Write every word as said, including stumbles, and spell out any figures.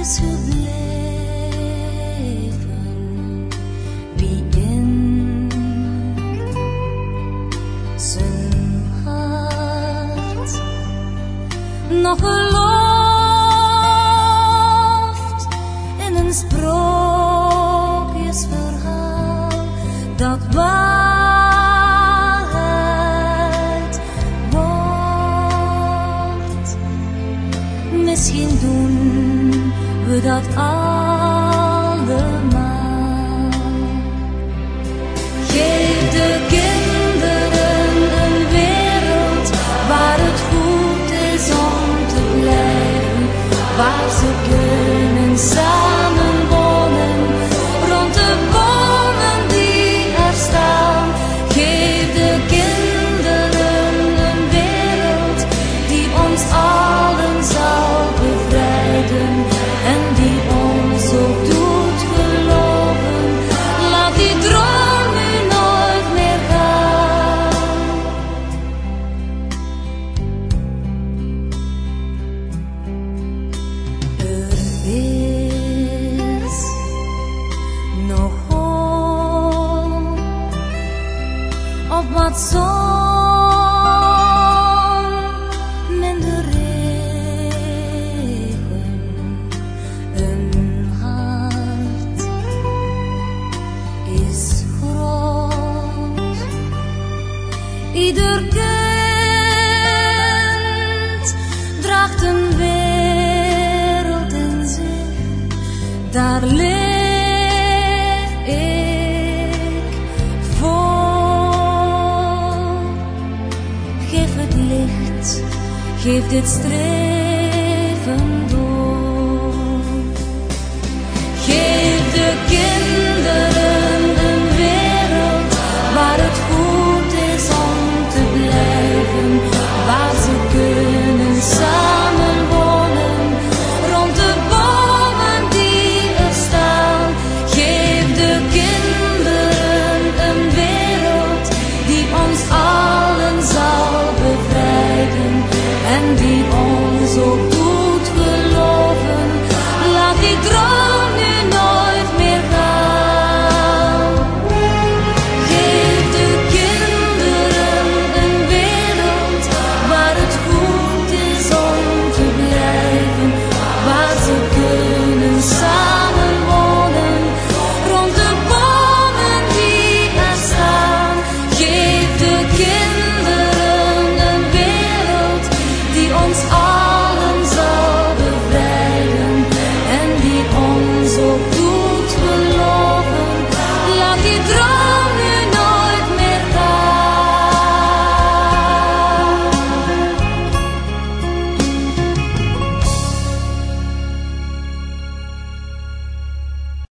is gebleven wie in zijn hart nog gelooft in een sprookjesverhaal dat waarheid wordt. Misschien doen we dat allemaal. Geef de kinderen een wereld waar het goed is om te blijven, waar ze kunnen samen wonen rond de bomen die er staan. Geef de kinderen een wereld die ons allen zal bevrijden en die ons ook doet geloven. Laat die droom nu nooit meer gaan. Er is nog hoop op wat zon, minder regen, een hart is groot. Ieder kind draagt een wereld in zich, daar leef ik voor. Geef het licht, geef dit streven door. Geef de kinderen een wereld waar het goed is om te blijven, waar ze kunnen samen wonen rond de bomen die er staan. Geef de kinderen een wereld die ons allen zal bevrijden en die ons ook doet geloven. Laat die droom nu nooit meer gaan. Geef de kinderen een wereld waar het goed is om te blijven, waar ze kunnen samen wonen rond de bomen die er staan. Geef de kinderen een wereld die ons allen zal bevrijden en die ons ook doet geloven. Laat die droom